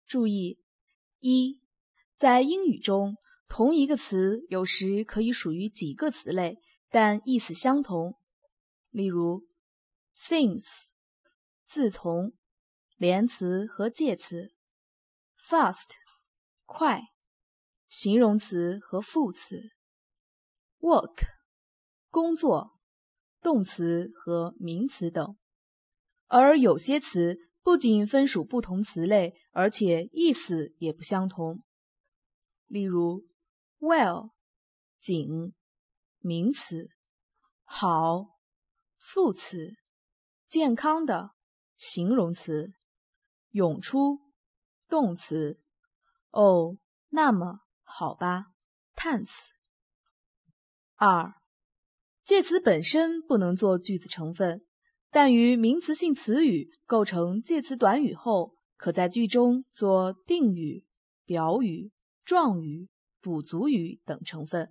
注意：一，在英语中，同一个词有时可以属于几个词类，但意思相同。例如 since 自从，连词和介词 fast 快，形容词和副词 work 工作，动词和名词等。而有些词不仅分属不同词类，而且意思也不相同。例如 well 仅，名词，好，副词，健康的，形容词，涌出，动词，哦，那么，好吧，叹词。2. 介词本身不能做句子成分，但与名词性词语构成介词短语后，可在句中做定语、表语、状语、补足语等成分。